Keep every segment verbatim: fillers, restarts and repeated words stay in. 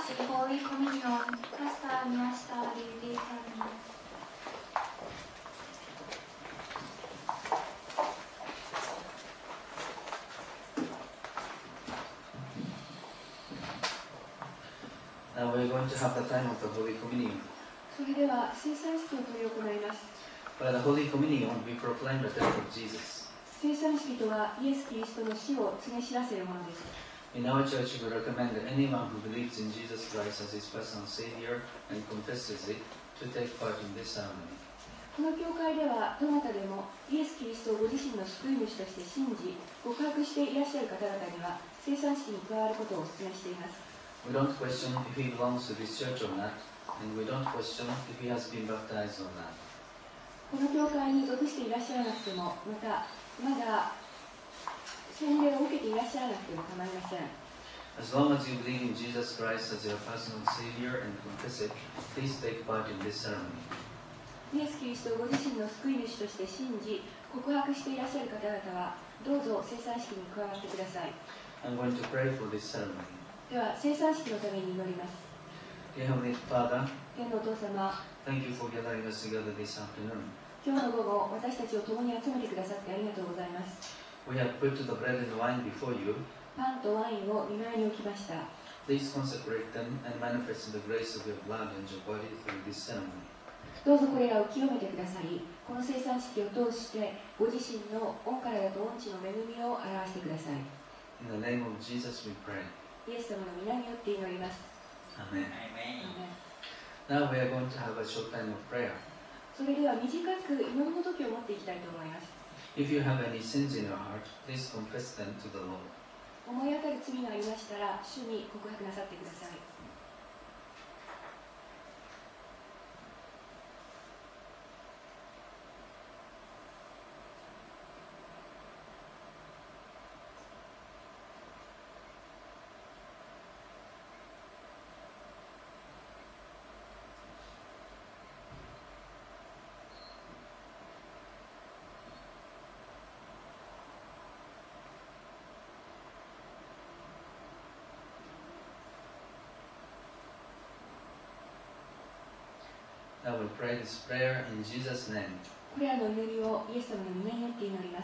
the Holy Communion, Pastor Master Lily Sami. Now we're going to have the time of the Holy Communion. それでは聖餐式を執り行います。 By the Holy Communion, we proclaim the death of Jesus. 聖餐式とはイエス・キリストの死を告げ知らせるものです。 In our church, we recommend that anyone who believes in Jesus Christ as his personal Savior and confesses it to take part in this ceremony. この教会ではどなたでもイエス・キリストをご自身の救い主として信じ、告白していらっしゃる方々には聖餐式に加わることをお勧めしています。 We don't question if he belongs to this church or not, and we don't question if he has been baptized or not. この教会に属していらっしゃらなくても、またまだ洗礼を受けていらっしゃらなくても構いません。 As long as you believe in Jesus Christ as your personal Savior and confess it, please take part in this ceremony. イエス・キリストをご自身の救い主として信じ、告白していらっしゃる方々はどうぞ聖餐式に加わってください。 I'm going to pray for this ceremony. では聖餐式のために祈ります。 Dear Heavenly Father, 天のお父様、 thank you for gathering us together this afternoon. 今日の午後、私たちを共に集めてくださってありがとうございます。 We have put the bread and wine before you. パンとワインを見舞いに置きました。 Please consecrate them and manifest the grace of your blood and your body through this ceremony. どうぞこれらを清めてくださり、この聖餐式を通してご自身の御体と御地の恵みを表してください。 In the name of Jesus we pray. イエス様の皆によって祈ります。 Amen. アーメン。 Now we are going to have a short time of prayer. それでは短く祈りの時を持っていきたいと思います。 If you have any sins in your heart, please confess them to the Lord. 思い当たる罪がありましたら、主に告白なさってください。 Now we pray this prayer in Jesus' name. これらの祈りをイエス様の皆によって祈ります。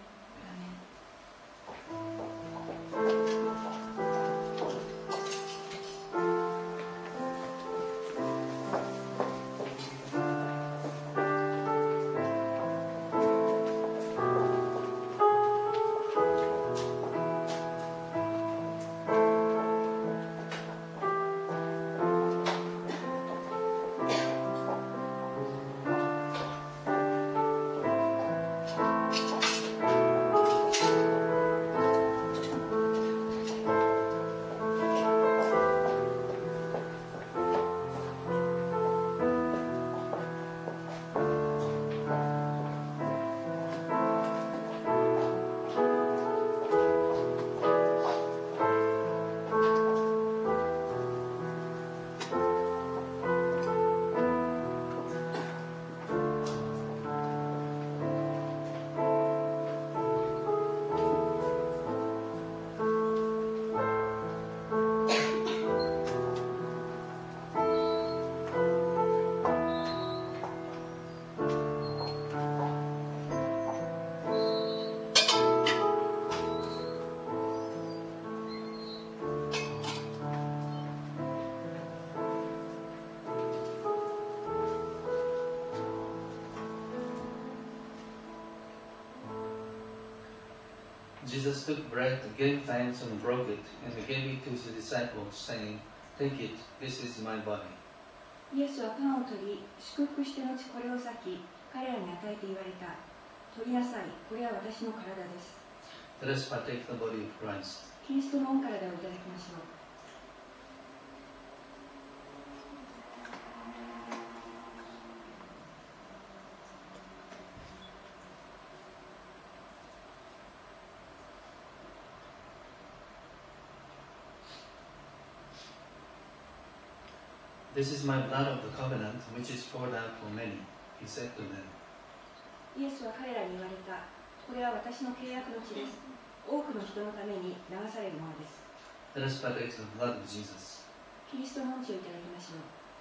Jesus took bread, gave thanks, and broke it, and gave it to his disciples, saying, "Take it, this is my body." イエスはパンを取り、祝福して後これを裂き、彼らに与えて言われた。取りなさい、これは私の体です。 Let us partake the body of Christ. キリストの御体をいただきましょう。 This is my blood of the covenant, which is poured out for many, he said to them. イエスは彼らに言われた。これは私の契約の地です。多くの人のために流されるものです。 Let us partake the blood of Jesus. キキリストの恩地をいただきましょう。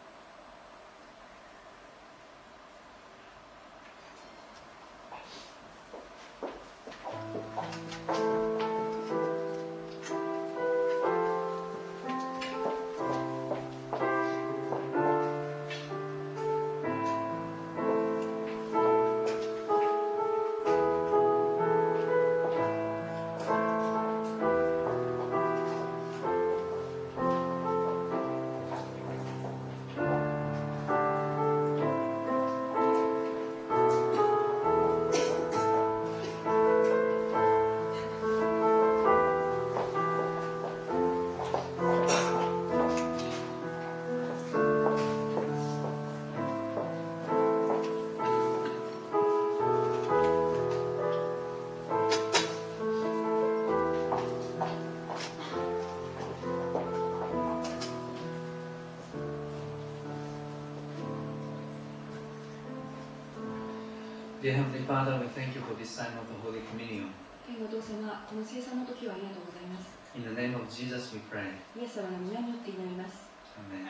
Dear Heavenly Father, we thank you for this time of the Holy Communion. 天のお父様、この聖餐の時はありがとうございます。 In the name of Jesus we pray. イエス様の皆によって祈ります。 Amen.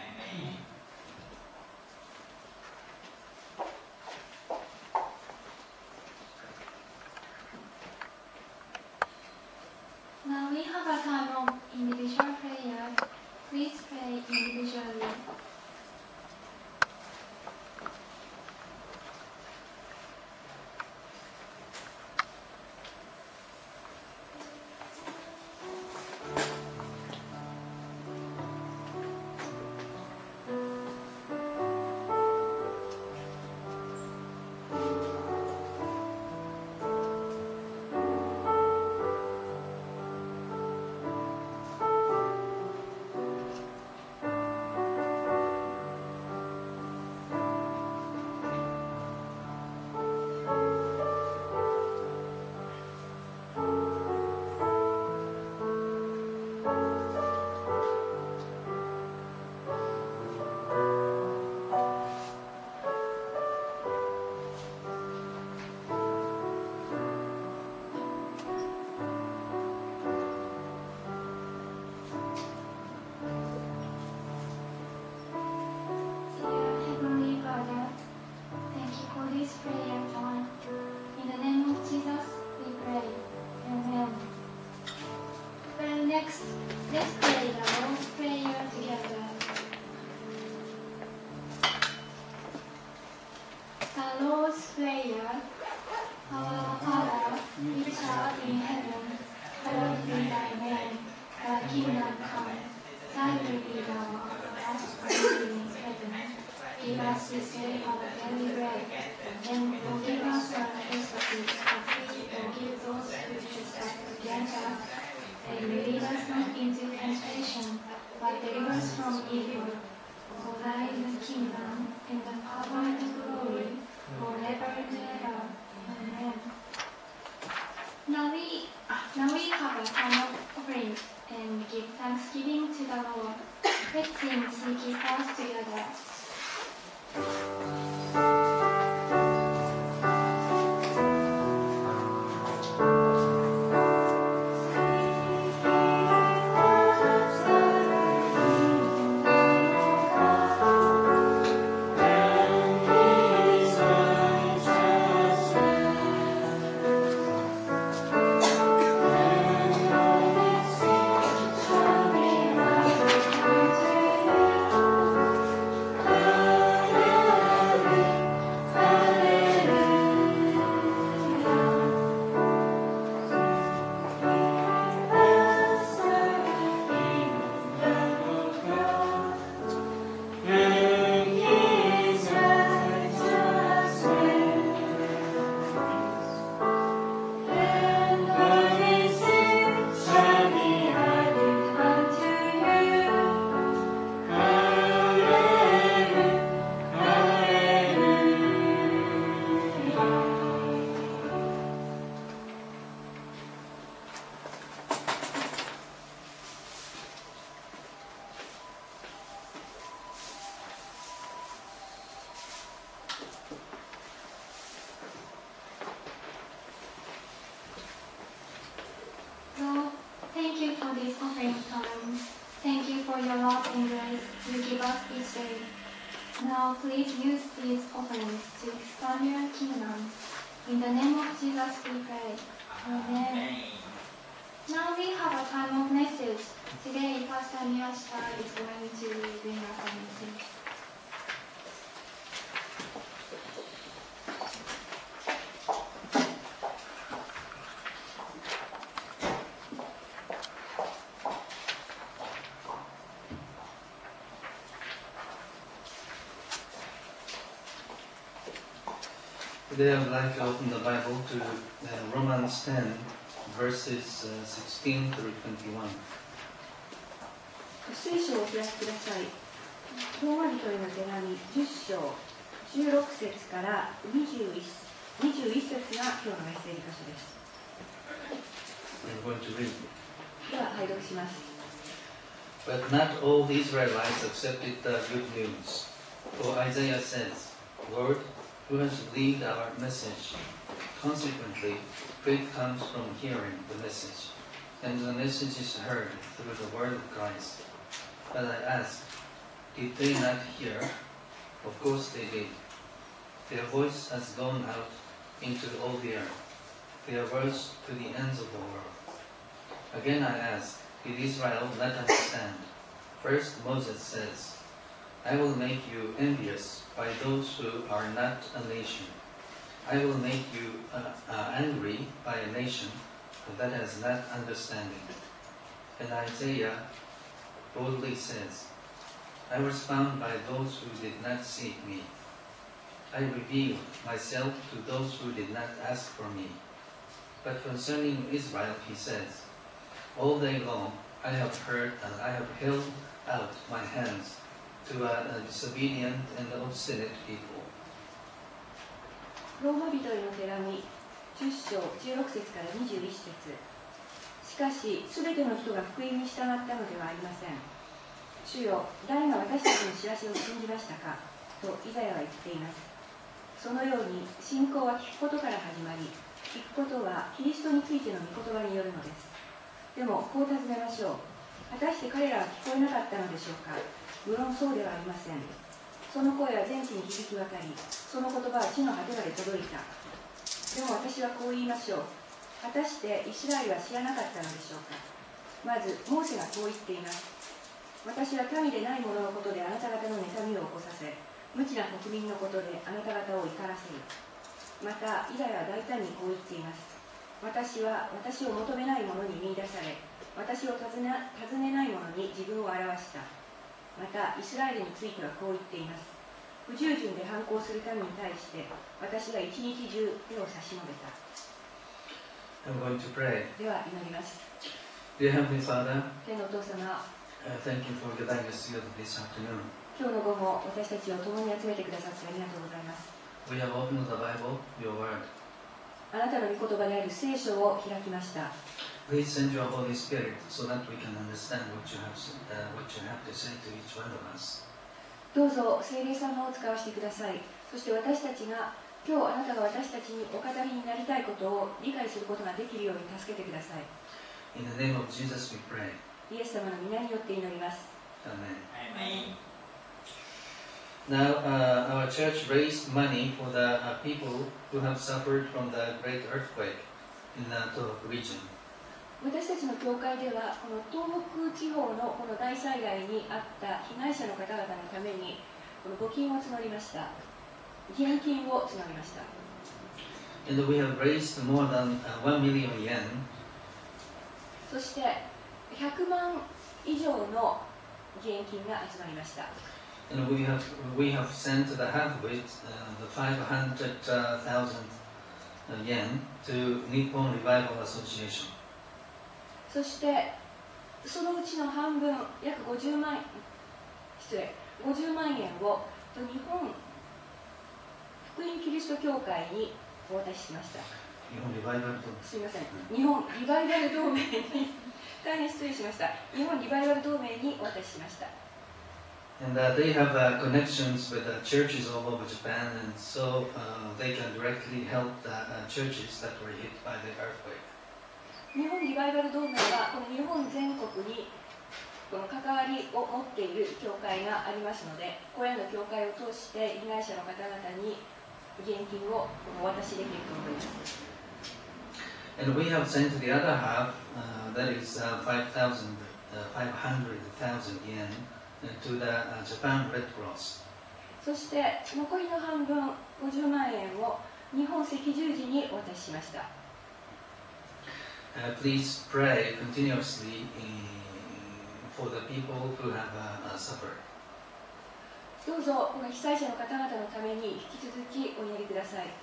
Now we have a time of individual prayer. Please pray individually. Let's pray the Lord's Prayer together. The Lord's Prayer. Our Father, which art in heaven, hallowed be thy name. Thy kingdom come. Thy will be done on earth as it is in heaven. Give us this day our daily bread, and forgive us our trespasses, as we forgive those who trespass against us. And lead us not into temptation, but deliver us from evil. For thine is the kingdom, and the power and the glory, forever and ever. Amen. Now we, now we have a time of offerings and give thanksgiving to the Lord. Let's sing Seek Ye First together. Thank you for this offering time. Thank you for for your love and grace you give us each day. Now please use these offerings to expand your kingdom. In the name of Jesus we pray. Amen. Now we have a time of message. Today, Pastor Miyashita is going to bring us a message. Today I would like to open the Bible to uh, Romans ten, verses uh, sixteen through twenty-one. 聖書をお開きください。ローマ人への手紙じゅっ章じゅうろく節からにじゅういち節が今日のメッセージ箇所です。 I'm going to read. では拝読します。 But not all the Israelites accepted the good news. For Isaiah says, Lord, who has believed our message? Consequently, faith comes from hearing the message, and the message is heard through the word of Christ. But I ask, did they not hear? Of course they did. Their voice has gone out into all the earth, their words to the ends of the world. Again I ask, did Israel not understand? First Moses says, I will make you envious by those who are not a nation. I will make you uh, uh, angry by a nation that has not understanding. And Isaiah boldly says, I was found by those who did not seek me. I revealed myself to those who did not ask for me. But concerning Israel, he says, all day long I have heard and I have held out my hands to a, a disobedient and obstinate people. ローマ人への手紙じゅっ章じゅうろく節からにじゅういち節。しかし、すべての人が福音に従ったのではありません。主よ、誰が私たちの知らせを信じましたかとイザヤは言っています。そのように、信仰は聞くことから始まり、聞くことはキリストについての御言葉によるのです。でも、こう尋ねましょう。果たして彼らは聞こえなかったのでしょうか。無論そうではありません。その声は全地に響き渡り、その言葉は地の果てまで届いた。でも私はこう言いましょう。果たしてイスラエルは知らなかったのでしょうか。まず、モーセがこう言っています。私は神でない者のことであなた方の妬みを起こさせ、無知な国民のことであなた方を怒らせる。また、イザヤは大胆にこう言っています。私は私を求めない者に見出され、私を尋ね、尋ねない者に自分を表した。また、イスラエルについてはこう言っています。不従順で反抗する民に対して、私が一日中手を差し伸べた。 I'm going to pray. では祈ります。 Dear Heavenly Father, 天のお父様、 uh, thank you for gathering us together this afternoon. 今日の午後、私たちを共に集めてくださってありがとうございます。 We have opened the Bible, your word. あなたの御言葉である聖書を開きました。 Please send your Holy Spirit so that we can understand what you have, uh, what you have to say to each one of us. どうぞ聖霊様を使わせてください。そして私たちが今日あなたが私たちにお語りになりたいことを理解することができるように助けてください。 In the name of Jesus we pray. イエス様の皆によって祈ります。 Amen. Now, uh, our church raised money for the uh, people who have suffered from the great earthquake in the Tohoku region. 私たちの教会ではこの東北地方のこの大災害にあった被害者の方々のためにこの募金を募りました。義援金を募りました。 And we have raised more than uh, one million yen. そしてひゃくまん以上の義援金が集まりました。 And we have we have sent the half of it, uh, the five hundred thousand yen, to Nippon Revival Association. そしてそのうちの半分、約ごじゅうまん、失礼、ごじゅうまんえんを日本福音キリスト教会にお渡ししました。 日本リバイバル同盟。 すみません。日本リバイバル同盟に大変失礼しました。日本リバイバル同盟にお渡ししました。 And uh, they have uh, connections with uh, churches all over Japan, and so uh, they can directly help the uh, churches that were hit by the earthquake. 日本リバイバル同盟はこの日本全国にこの関わりを持っている教会がありますので、これらの教会を通して被害者の方々に現金をお渡しできると思います。 And we have sent the other half, uh, that is uh, five thousand, uh, five hundred thousand yen, uh, to the uh, Japan Red Cross. そして残りの半分ごじゅうまんえんを日本赤十字にお渡ししました。 Uh, please pray continuously uh, for the people who have uh, uh, suffered. どうぞこの被災者の方々のために引き続きお祈りください。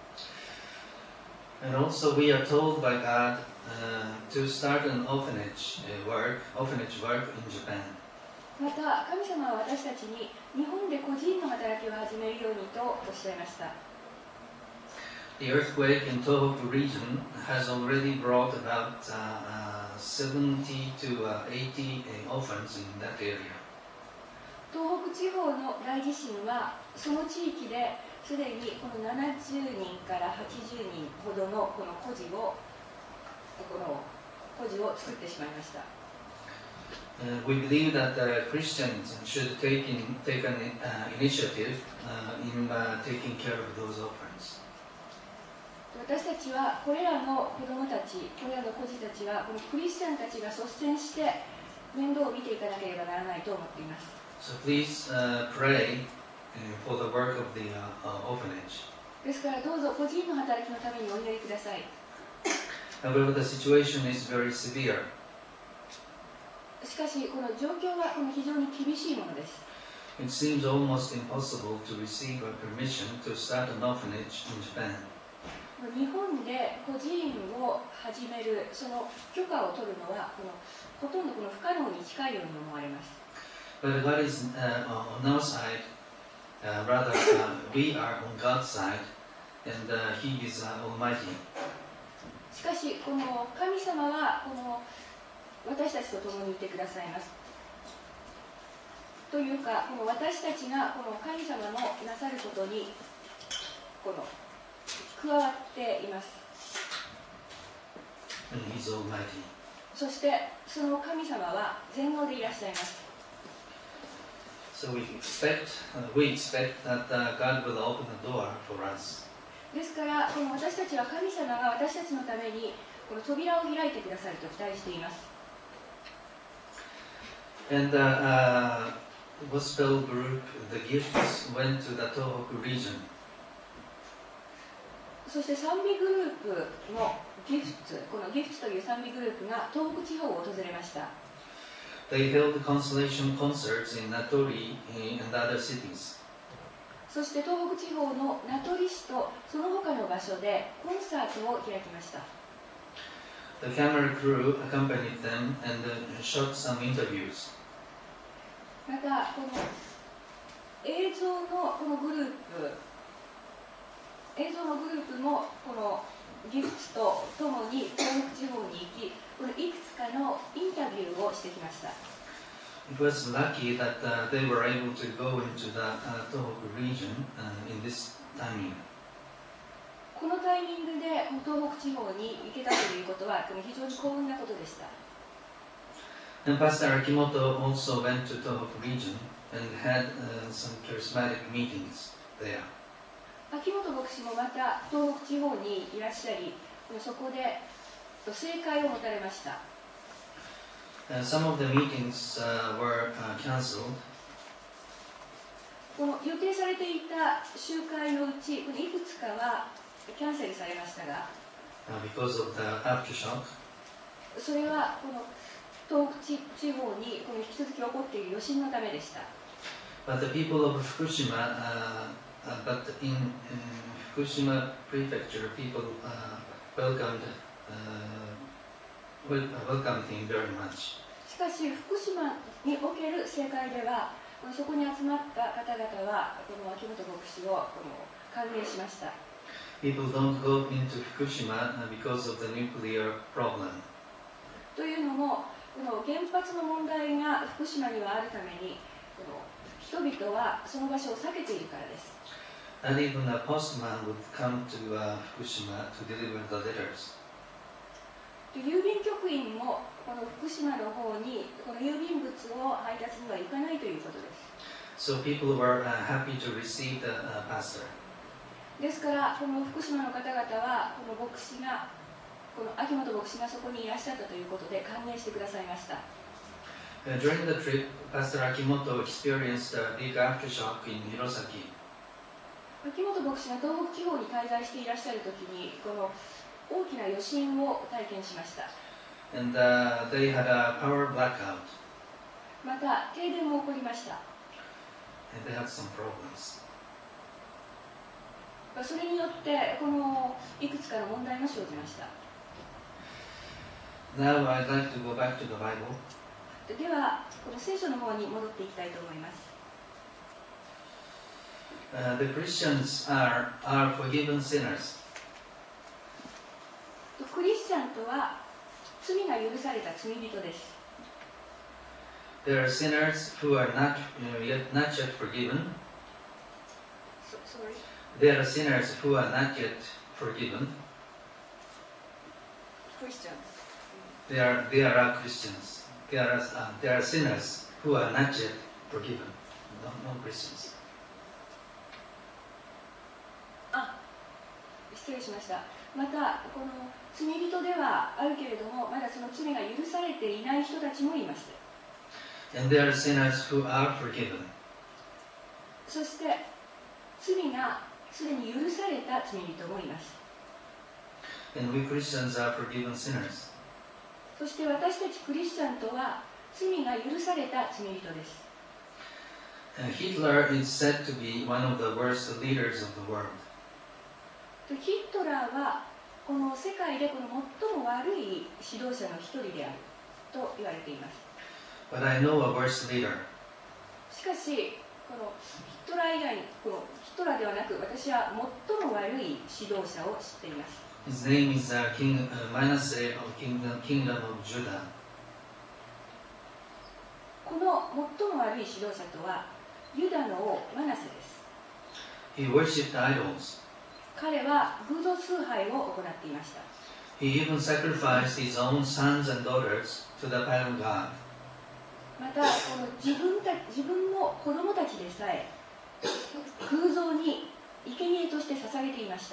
And also we are told by God uh, to start an orphanage uh, work, orphanage work in Japan. また神様は私たちに日本で個人の働きを始めるようにとおっしゃいました。 The earthquake in Tohoku region has already brought about uh, uh, seventy to uh, eighty uh, orphans in that area. 東北地方の大地震はその地域ですでにこのななじゅうにんからはちじゅうにんほどのこの孤児をこの孤児を作ってしまいました。 Uh, we believe that uh, Christians should take in, take an uh, initiative uh, in uh, taking care of those orphans. 私たちはこれらの子どもたち、これらの孤児たちはこのクリスチャンたちが率先して面倒を見ていかなければならないと思っています。 So please uh, pray uh, for the work of the uh, uh, orphanage. ですからどうぞ個人の働きのためにお祈りください。 However, the situation is very severe. しかしこの状況はこの非常に厳しいものです。 It seems almost impossible to receive a permission to start an orphanage in Japan. 日本で孤児院を始めるその許可を取るのはこのほとんどこの不可能に近いように思われます。 But God is uh, on our side, uh, rather uh, we are on God's side, and uh, He is uh, Almighty. しかしこの神様はこの私たちと共にいてくださいます。というか、この私たちがこの神様のなさることにこの加わっています。 And He's Almighty. そしてその神様は全能でいらっしゃいます。 So we expect, uh, we expect that uh, God will open the door for us. ですからこの私たちは神様が私たちのためにこの扉を開いてくださると期待しています。 And uh, uh, the gospel group, the gifts went to the Tohoku region. そして賛美グループのギフツ、このギフツという賛美グループが東北地方を訪れました。 They held consolation concerts in Natori and other cities. そして東北地方の名取市とその他の場所でコンサートを開きました。 The camera crew accompanied them and uh, shot some interviews. またこの映像のこのグループ、映像のグループもこのギフツとともに東北地方に行き、このいくつかのインタビューをしてきました。 It was lucky that uh, they were able to go into the uh, Tohoku region uh, in this timing. このタイミングで東北地方に行けたということは非常に幸運なことでした。 And Pastor Akimoto also went to Tohoku region and had uh, some charismatic meetings there. 秋元牧師もまた東北地方にいらっしゃり、そこで聖会を持たれました。 Uh, some of the meetings uh, were uh, cancelled. この予定されていた集会のうち、いくつかはキャンセルされましたが、 Uh, because of the aftershock. それはこの東北地方にこの引き続き起こっている余震のためでした。 But the people of Fukushima, uh, uh, but in uh, Fukushima Prefecture, people uh, welcomed, uh, wel- welcomed him very much. しかし福島における聖会では、そこに集まった方々はこの秋元牧師をこの歓迎しました。 People don't go into Fukushima uh, because of the nuclear problem. というのも、この原発の問題が福島にはあるために、この人々はその場所を避けているからです。 And even a postman would come to uh, Fukushima to deliver the letters. 郵便局員もこの福島の方にこの郵便物を配達には行かないということです。 So people were uh, happy to receive the uh, pastor. ですからこの福島の方々はこの牧師がこの秋元牧師がそこにいらっしゃったということで歓迎してくださいました。 Uh, during the trip, Pastor Akimoto experienced a big aftershock in Hirosaki. 秋元牧師が東北地方に滞在していらっしゃるときにこの大きな余震を体験しました。 And uh, they had a power blackout. また停電も起こりました。 And they had some problems. それによってこのいくつかの問題が生じました。 Now I'd like to go back to the Bible. ではこの聖書の方に戻っていきたいと思います。 Uh, the Christians are, are forgiven sinners. クリスチャンとは罪が許された罪人です。 There are sinners who are not, uh, yet, not yet forgiven. So, sorry. There are sinners who are not yet forgiven. Christians. There are, there are Christians. There are, uh, there are sinners who are not yet forgiven. No, no Christians. あ、失礼しました。またこの罪人ではあるけれどもまだその罪が許されていない人たちもいます。 And there are sinners who are forgiven. そして罪がすでに許された罪人もいます。 And we Christians are forgiven sinners. そして私たちクリスチャンとは罪が許された罪人です。 Uh, Hitler is said to be one of the worst leaders of the world. ヒトラーはこの世界でこの最も悪い指導者の一人であると言われています。 But I know a worse leader. しかしこのヒトラー以外にこのヒトラーではなく私は最も悪い指導者を知っています。 His name is uh, King uh, Manasseh of Kingdom, Kingdom of Judah. この最も悪い指導者とはユダの王マナセです。 He worshipped idols. 彼は偶像崇拝を行っていました。 He even sacrificed his own sons and daughters to the pagan god. またこの自分た自分の子供たちでさえ偶像に生贄として捧げていました。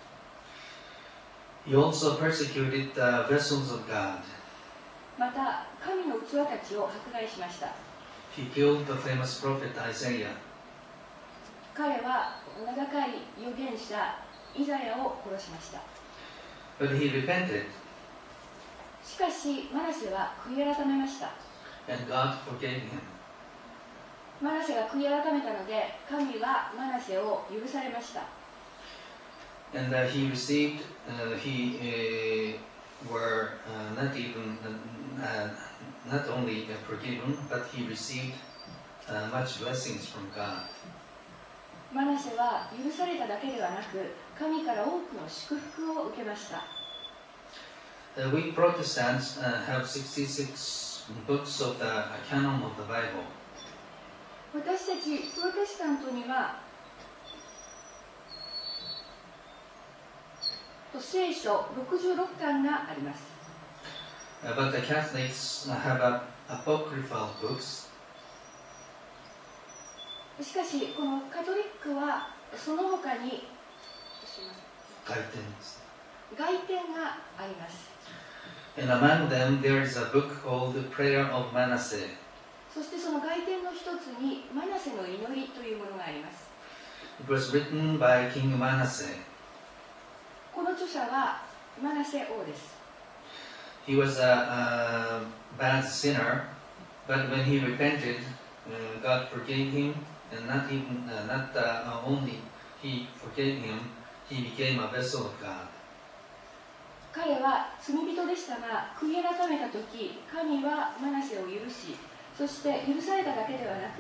He also persecuted the vessels of God. また神の器たちを迫害しました。 He killed the famous prophet Isaiah. 彼は名高い預言者イザヤを殺しました。 But he repented. しかしマナセは悔い改めました。 And God forgave him. マナセが悔い改めたので神はマナセを許されました。 And uh, he received, uh, he uh, were uh, not even, uh, not only uh, forgiven, but he received uh, much blessings from God. マナセは許されただけではなく神から多くの祝福を受けました。 Uh, we Protestants uh, have sixty-six books of the uh, canon of the Bible. 私たちプロテスタントには聖書ろくじゅうろっかんがあります。 Uh, but the Catholics have uh, apocryphal books. しかしこのカトリックはその他に外典があります。 And among them there is a book called The Prayer of Manasseh. そしてその外典の一つにマナセの祈りというものがあります。 It was written by King Manasseh. この著者はマナセ王です。 He was a, a bad sinner, but when he repented, uh, God forgave him, and not even uh, not uh, only he forgave him, he became a vessel of God. 彼は罪人でしたが、悔い改めたとき、神はマナセを許し、そして許されただけではなく、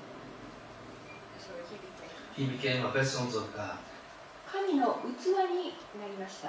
He became a vessel of God. 神の器になりました。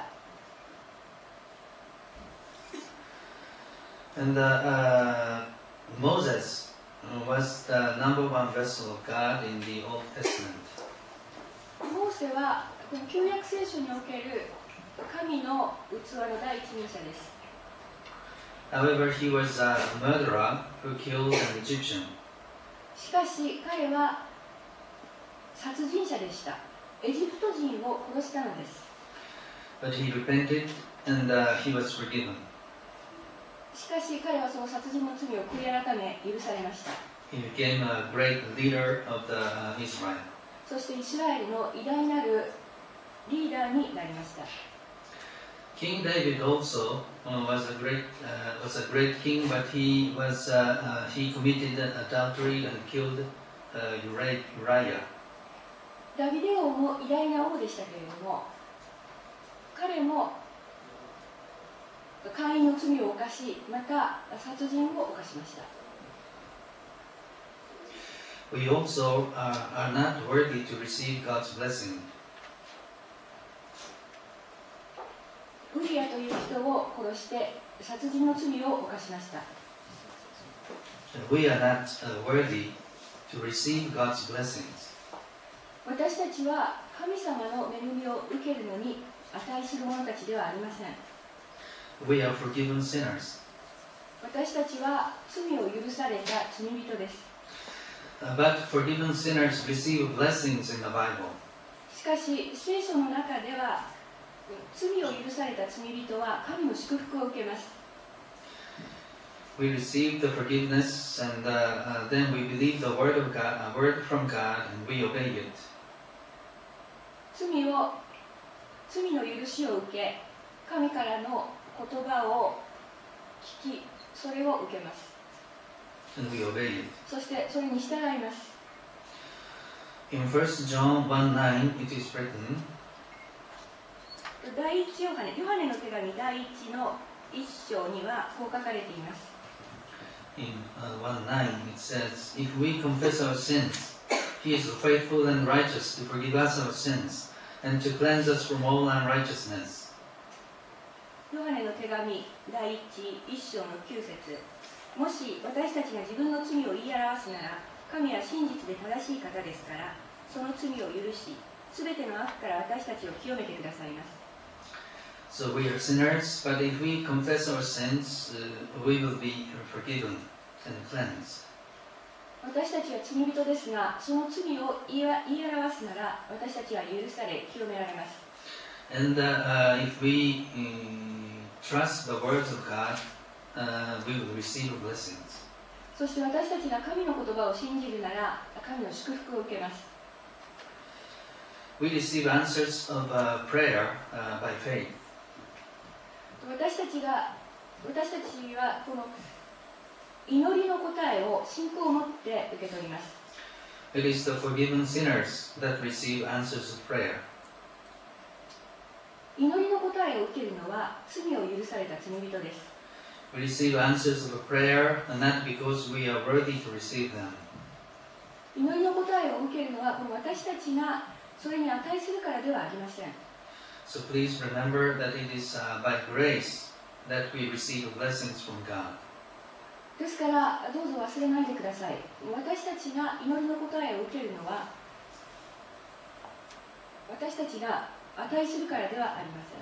And uh, uh, Moses was the number one vessel of God in the Old Testament. モーセはこの旧約聖書における神の器の第一人者です。 However, he was a murderer who killed an Egyptian. しかし彼は殺人者でした。エジプト人を殺したのです。 But he repented and uh, he was forgiven. しかし彼はその殺人の罪を悔い改め許されました。 He became a great leader of the, uh, Israel. そしてイスラエルの偉大なるリーダーになりました。 King David also uh, was a great uh, was a great king, but he was uh, uh, he committed adultery and killed uh, Uriah. ダビデ王も偉大な王でしたけれども、彼も姦淫の罪を犯し、また殺人を犯しました。 We also are, are not worthy to receive God's blessing. ウリアという人を殺して殺人の罪を犯しました。 We are not uh, worthy to receive God's blessings. 私たちは神様の恵みを受けるのに値する者たちではありません。 We are forgiven sinners. 私たちは罪を許された罪人です。 Uh, but forgiven sinners receive blessings in the Bible. しかし聖書の中では罪を許された罪人は神の祝福を受けます。 We receive the forgiveness and uh, uh, then we believe the word of God, a word from God, and we obey it. 罪を罪の許しを受け、神からの言葉を聞き、それを受けます。 And we obey it. そしてそれに従います。 In First John one nine, it is written, 第一ヨハネ、ヨハネの手紙第一の一章にはこう書かれています。 in uh, one nine, it says, If we confess our sins, He is faithful and righteous to forgive us our sins and to cleanse us from all unrighteousness. ヨハネの手紙第一一章の九節。もし私たちが自分の罪を言い表すなら、神は真実で正しい方ですから、その罪を許し、すべての悪から私たちを清めてくださいます。 So we are sinners, but if we confess our sins, uh, we will be forgiven and cleansed. 私たちは罪人ですが、その罪を言い表すなら、私たちは許され、清められます。 And uh, uh, if we uh, trust the words of God, uh, we will receive blessings. そして私たちが神の言葉を信じるなら、神の祝福を受けます。 We receive answers of uh, prayer uh, by faith. 私たちが、私たちはこの祈りの答えを信仰を持って受け取ります。 It is the forgiven sinners that receive answers of prayer. 祈りの答えを受けるのは罪を許された罪人です。 We receive answers of prayer not because we are worthy to receive them. 祈りの答えを受けるのはこの私たちがそれに値するからではありません。 So please remember that it is uh, by grace that we receive blessings from God. ですからどうぞ忘れないでください。私たちが祈りの答えを受けるのは私たちが値するからではありません。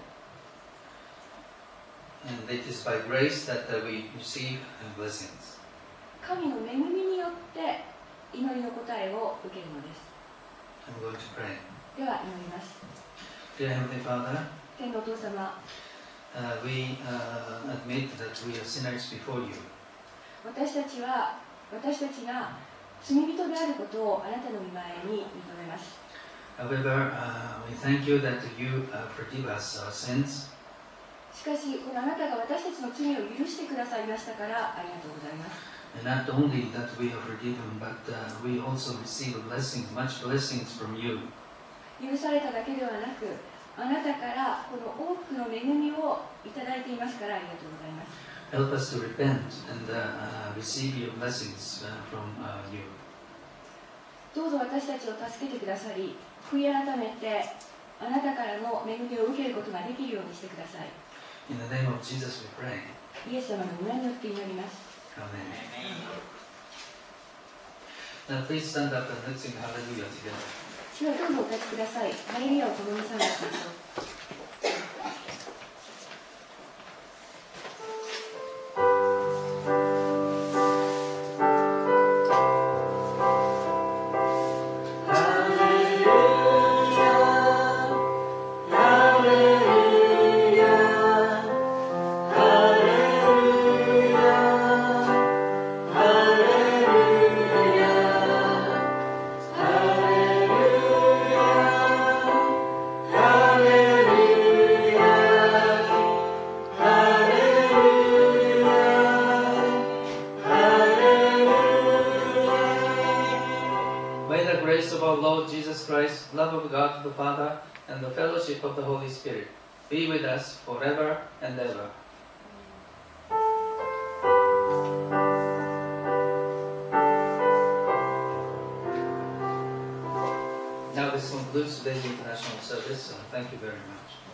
And it is by grace that uh, we receive blessings. 神の恵みによって祈りの答えを受けるのです。 I'm going to pray. では祈ります。 Dear Heavenly Father, 天のお父様、 uh, we uh, admit that we are sinners before you. 私たちは私たちが罪人であることをあなたの御前に認めます。 However, uh, we thank you that you uh, forgive us our sins. しかし、このあなたが私たちの罪を許してくださいましたからありがとうございます。 And not only that we are forgiven, but uh, we also receive blessings, much blessings from you. 許されただけではなく、あなたからこの多くの恵みをいただいていますからありがとうございます。 Help us to repent and uh, uh, receive your blessings uh, from uh, you. どうぞ私たちを助けてくださり、悔い改めてあなたからの恵みを受けることができるようにしてください。 In the name of Jesus we pray. イエス様の皆によって祈ります。 Amen. Now please stand up and let's sing Hallelujah together. ではどうぞお立ちください。ハレルヤを共に賛美しましょう。 grace of our Lord Jesus Christ, love of God the Father, and the fellowship of the Holy Spirit be with us forever and ever. Now this concludes today's international service. Uh, thank you very much.